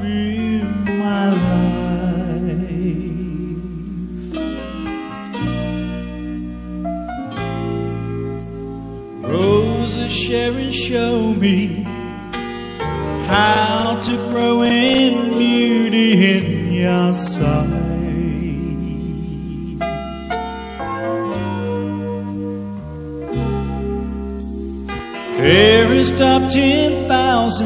through my life. Roses, Sharon, show me how to grow in beauty in your sight. Fairest of 10,000,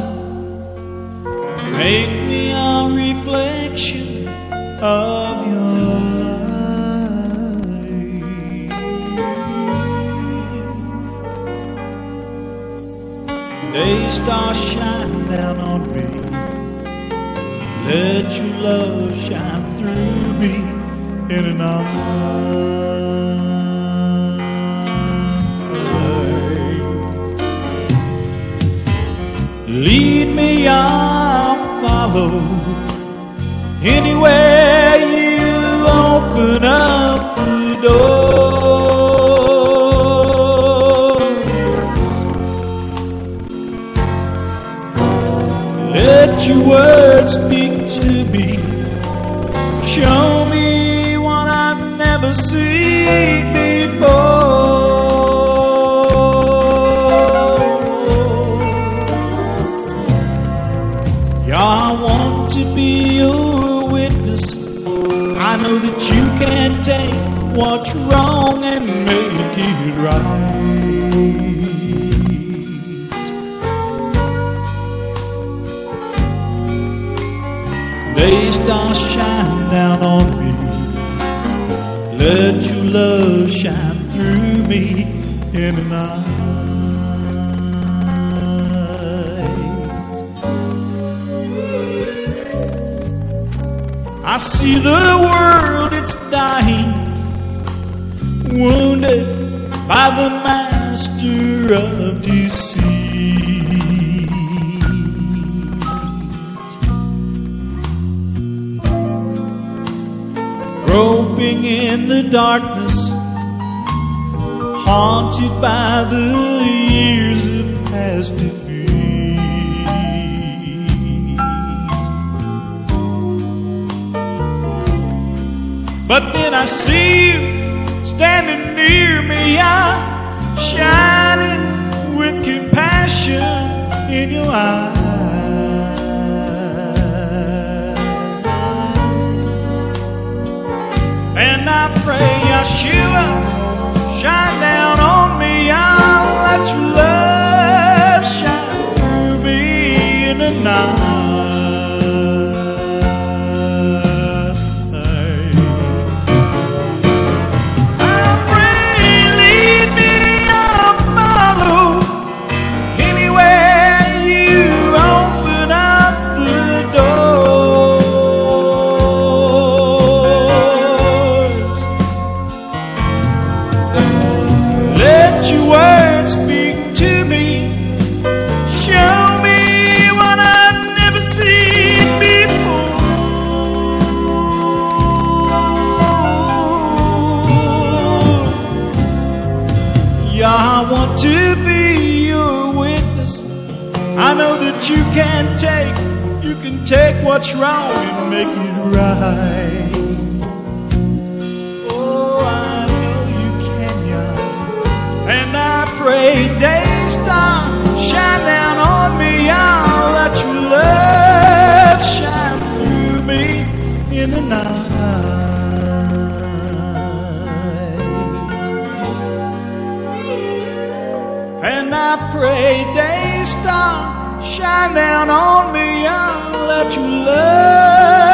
make me a reflection of your life. Day stars shine down on me, let your love shine through me in an hour. Lead me, I'll follow. Anywhere you open up the door. Let your words speak to me. Show me what I've never seen before. I want to be your witness. I know that you can take what's wrong and make it right. Day stars shine down on me, let your love shine through me in the night. I see the world, it's dying, wounded by the master of deceit. Groping in the darkness, haunted by the years that passed to me. But then I see you standing near me, shining with compassion in your eyes. And I pray, Yeshua, shine down on me. I'll let your love shine through me in the night. I want to be your witness. I know that you can take what's wrong and make it right. Oh, I know you can, yeah. And I pray, day star, shine down on me. I'll let your love shine through me in the night. And I pray, day star, shine down on me. I'll let your love